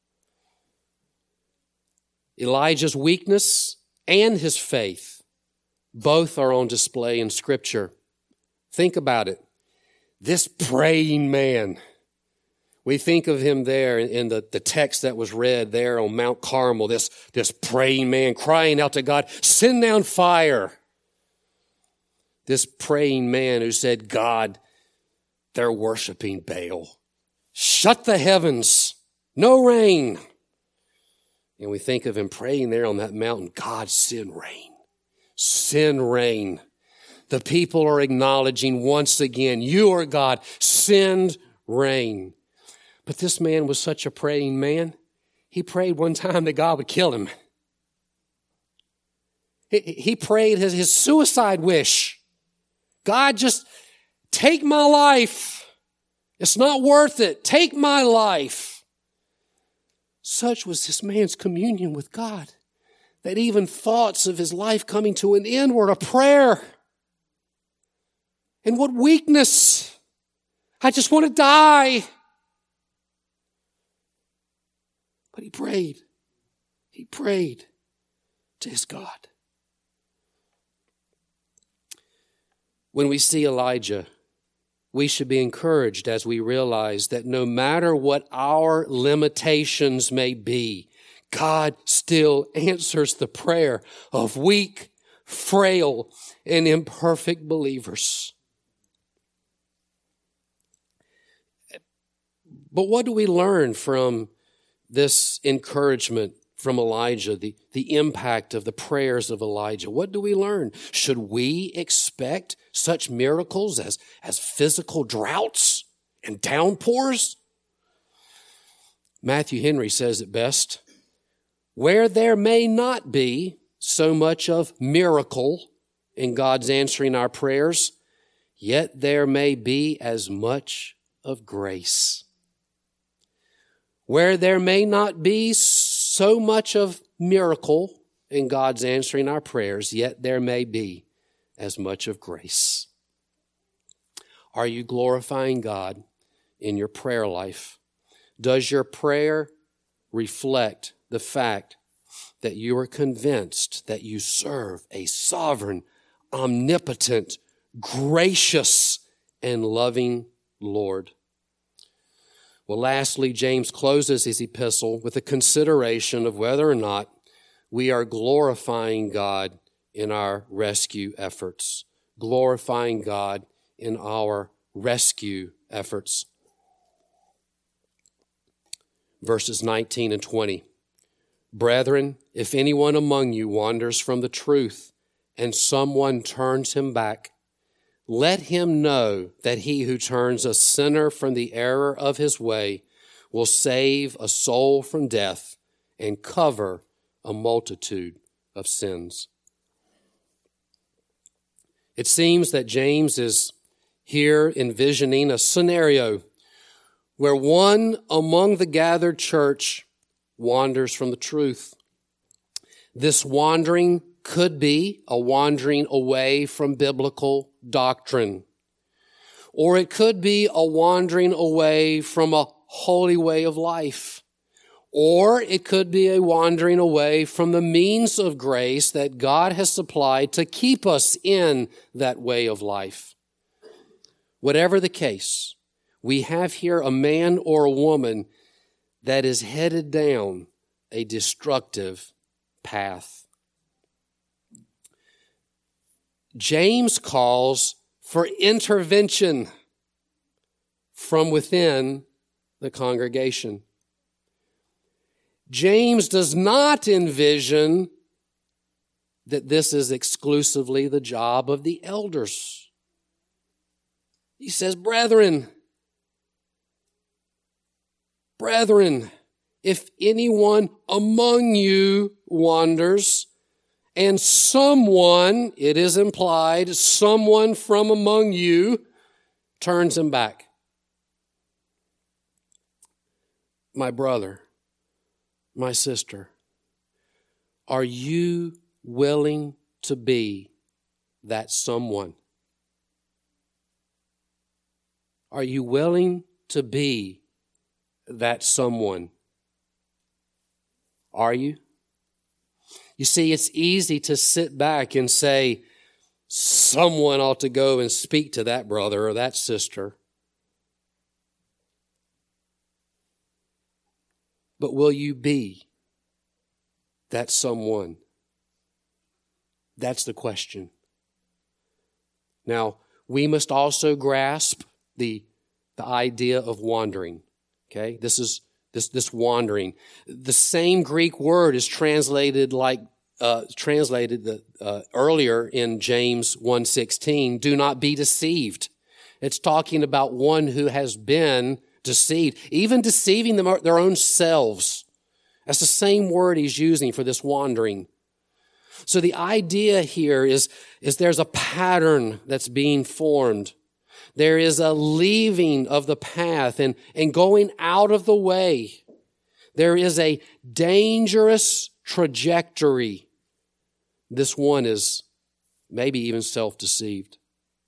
Elijah's weakness and his faith both are on display in Scripture. Think about it. This praying man, we think of him there in the text that was read there on Mount Carmel, this praying man crying out to God, send down fire. This praying man who said, God, they're worshiping Baal. Shut the heavens, no rain. And we think of him praying there on that mountain, God, send rain. Send rain. The people are acknowledging once again, you are God, send rain. But this man was such a praying man, he prayed one time that God would kill him. He prayed his suicide wish. God, just take my life. It's not worth it. Take my life. Such was this man's communion with God that even thoughts of his life coming to an end were a prayer. And what weakness. I just want to die. But he prayed. He prayed to his God. When we see Elijah, we should be encouraged as we realize that no matter what our limitations may be, God still answers the prayer of weak, frail, and imperfect believers. But what do we learn from this encouragement from Elijah, the impact of the prayers of Elijah? What do we learn? Should we expect such miracles as physical droughts and downpours? Matthew Henry says it best. Where there may not be so much of miracle in God's answering our prayers, yet there may be as much of grace. Where there may not be so much of miracle in God's answering our prayers, yet there may be as much of grace. Are you glorifying God in your prayer life? Does your prayer reflect the fact that you are convinced that you serve a sovereign, omnipotent, gracious, and loving Lord? Well, lastly, James closes his epistle with a consideration of whether or not we are glorifying God in our rescue efforts. Glorifying God in our rescue efforts. verses 19 and 20. Brethren, if anyone among you wanders from the truth and someone turns him back, let him know that he who turns a sinner from the error of his way will save a soul from death and cover a multitude of sins. It seems that James is here envisioning a scenario where one among the gathered church wanders from the truth. This wandering could be a wandering away from biblical doctrine, or it could be a wandering away from a holy way of life, or it could be a wandering away from the means of grace that God has supplied to keep us in that way of life. Whatever the case, we have here a man or a woman that is headed down a destructive path. James calls for intervention from within the congregation. James does not envision that this is exclusively the job of the elders. He says, brethren, if anyone among you wanders, and someone, it is implied, someone from among you turns him back. My brother, my sister, are you willing to be that someone? Are you willing to be that someone? Are you? You see, it's easy to sit back and say, someone ought to go and speak to that brother or that sister. But will you be that someone? That's the question. Now, we must also grasp the idea of wandering. Okay? This wandering. The same Greek word is translated earlier in James 1:16. Do not be deceived. It's talking about one who has been deceived, even deceiving their own selves. That's the same word he's using for this wandering. So the idea here is there's a pattern that's being formed. There is a leaving of the path and going out of the way. There is a dangerous trajectory. This one is maybe even self-deceived.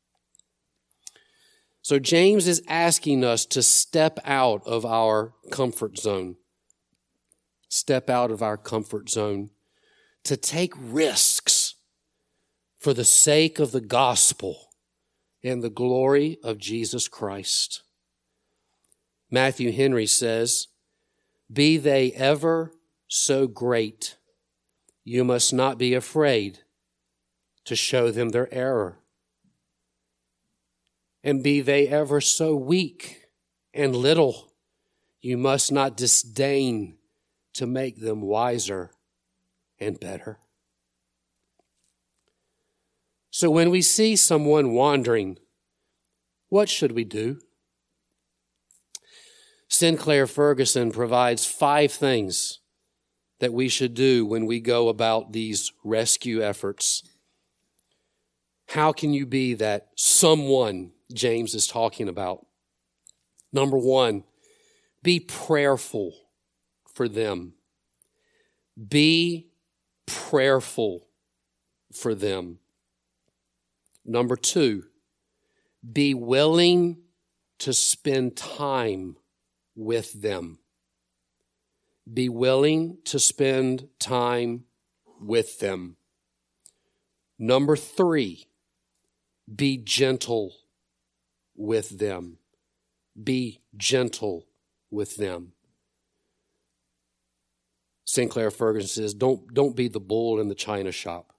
So James is asking us to step out of our comfort zone. Step out of our comfort zone. To take risks for the sake of the gospel and the glory of Jesus Christ. Matthew Henry says, be they ever so great, you must not be afraid to show them their error. And be they ever so weak and little, you must not disdain to make them wiser and better. So when we see someone wandering, what should we do? Sinclair Ferguson provides 5 things that we should do when we go about these rescue efforts. How can you be that someone James is talking about? Number 1, be prayerful for them. Be prayerful for them. Number 2, be willing to spend time with them. Be willing to spend time with them. Number 3, be gentle with them. Be gentle with them. Sinclair Ferguson says, don't be the bull in the china shop.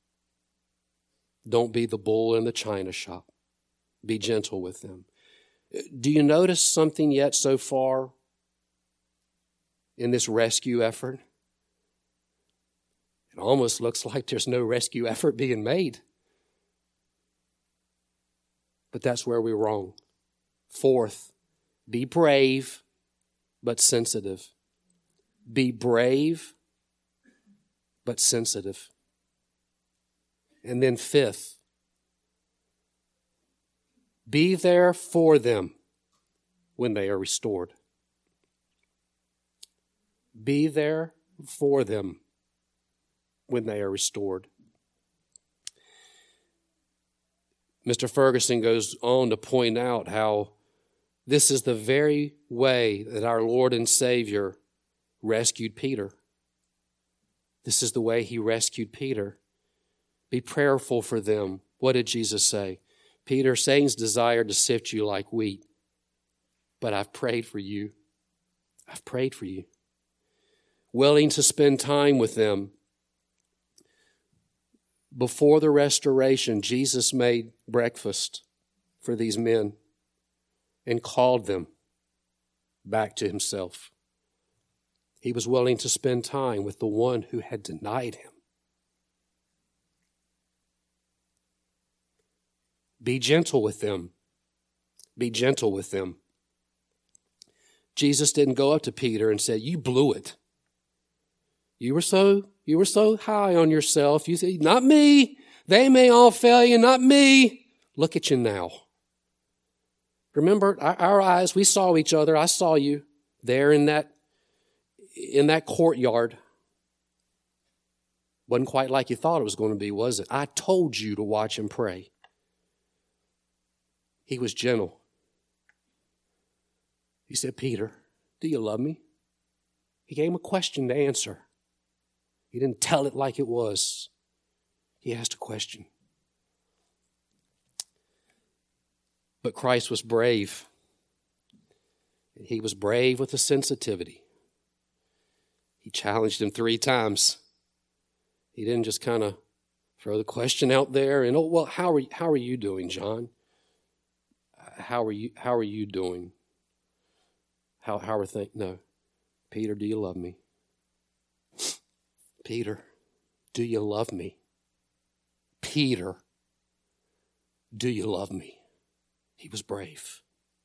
Don't be the bull in the china shop. Be gentle with them. Do you notice something yet so far? in this rescue effort? It almost looks like there's no rescue effort being made. But that's where we're wrong. Fourth, be brave but sensitive. Be brave but sensitive. And then fifth, be there for them when they are restored. Be there for them when they are restored. Mr. Ferguson goes on to point out how this is the very way that our Lord and Savior rescued Peter. This is the way he rescued Peter. Be prayerful for them. What did Jesus say? Peter, Satan's desired to sift you like wheat, but I've prayed for you. I've prayed for you. Willing to spend time with them. Before the restoration, Jesus made breakfast for these men and called them back to himself. He was willing to spend time with the one who had denied him. Be gentle with them. Be gentle with them. Jesus didn't go up to Peter and say, you blew it. You were so high on yourself. You say, not me. They may all fail you, not me. Look at you now. Remember, our eyes, we saw each other. I saw you there in that courtyard. Wasn't quite like you thought it was going to be, was it? I told you to watch and pray. He was gentle. He said, Peter, do you love me? He gave him a question to answer. He didn't tell it like it was. He asked a question. But Christ was brave. He was brave with a sensitivity. He challenged him 3 times. He didn't just kind of throw the question out there and, how are you doing, John? How are you doing? How are things? No. Peter, do you love me? Peter, do you love me? Peter, do you love me? He was brave.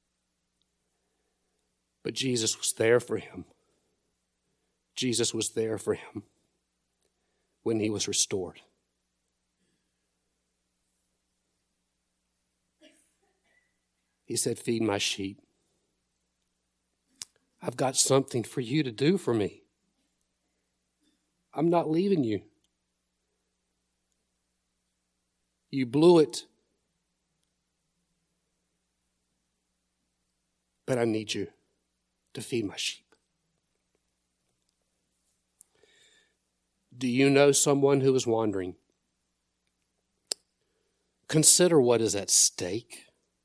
But Jesus was there for him. Jesus was there for him when he was restored. He said, feed my sheep. I've got something for you to do for me. I'm not leaving you. You blew it. But I need you to feed my sheep. Do you know someone who is wandering? Consider what is at stake.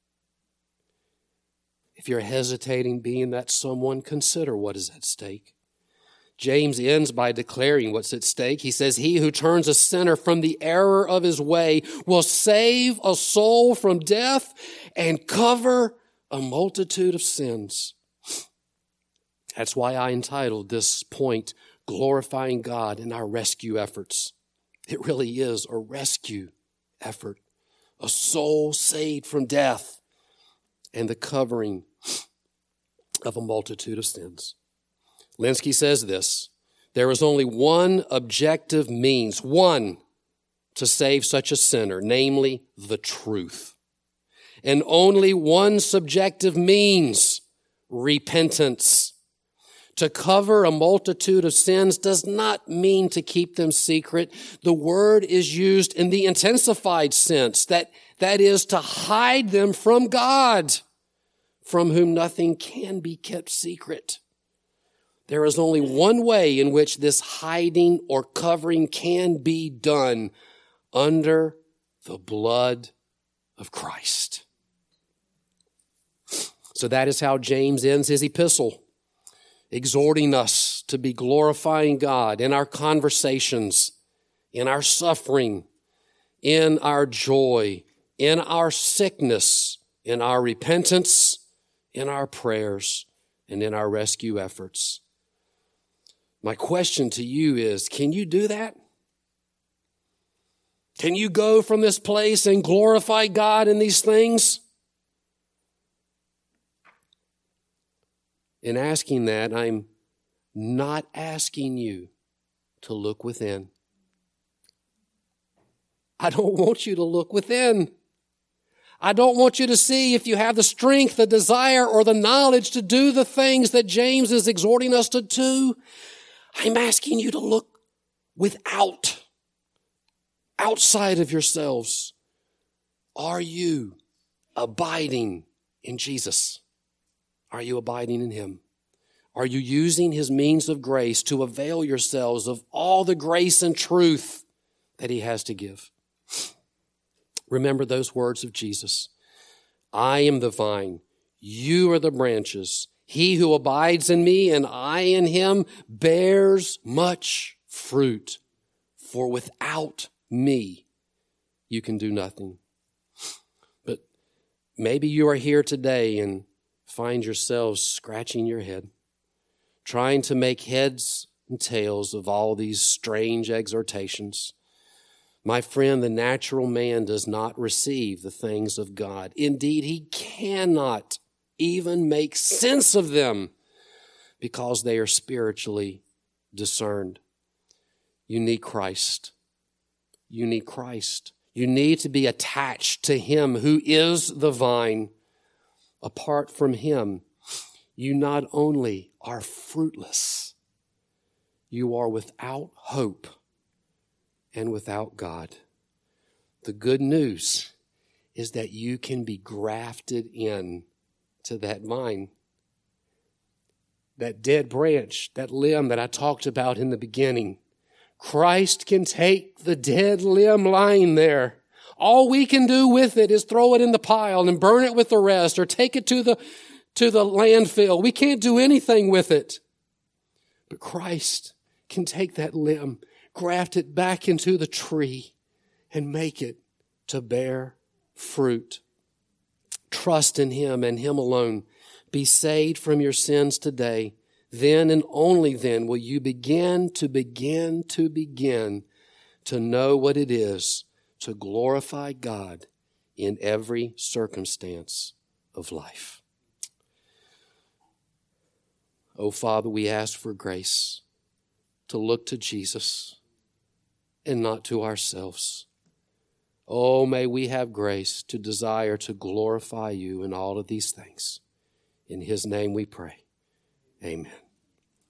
If you're hesitating being that someone, consider what is at stake. James ends by declaring what's at stake. He says, he who turns a sinner from the error of his way will save a soul from death and cover a multitude of sins. That's why I entitled this point, Glorifying God in Our Rescue Efforts. It really is a rescue effort, a soul saved from death and the covering of a multitude of sins. Lenski says this, there is only one objective means, one, to save such a sinner, namely the truth. And only one subjective means, repentance. To cover a multitude of sins does not mean to keep them secret. The word is used in the intensified sense, that is to hide them from God, from whom nothing can be kept secret. There is only one way in which this hiding or covering can be done, under the blood of Christ. So that is how James ends his epistle, exhorting us to be glorifying God in our conversations, in our suffering, in our joy, in our sickness, in our repentance, in our prayers, and in our rescue efforts. My question to you is, can you do that? Can you go from this place and glorify God in these things? In asking that, I'm not asking you to look within. I don't want you to look within. I don't want you to see if you have the strength, the desire, or the knowledge to do the things that James is exhorting us to do. I'm asking you to look without, outside of yourselves. Are you abiding in Jesus? Are you abiding in Him? Are you using His means of grace to avail yourselves of all the grace and truth that He has to give? Remember those words of Jesus. I am the vine, you are the branches. He who abides in me and I in him bears much fruit. For without me, you can do nothing. But maybe you are here today and find yourselves scratching your head, trying to make heads and tails of all these strange exhortations. My friend, the natural man does not receive the things of God. Indeed, he cannot even make sense of them because they are spiritually discerned. You need Christ. You need Christ. You need to be attached to Him who is the vine. Apart from Him, you not only are fruitless, you are without hope and without God. The good news is that you can be grafted in to that vine. That dead branch, that limb that I talked about in the beginning. Christ can take the dead limb lying there. All we can do with it is throw it in the pile and burn it with the rest or take it to the landfill. We can't do anything with it. But Christ can take that limb, graft it back into the tree, and make it to bear fruit. Trust in Him and Him alone. Be saved from your sins today. Then and only then will you begin to know what it is to glorify God in every circumstance of life. Oh, Father, we ask for grace to look to Jesus and not to ourselves. Oh, may we have grace to desire to glorify you in all of these things. In His name we pray. Amen.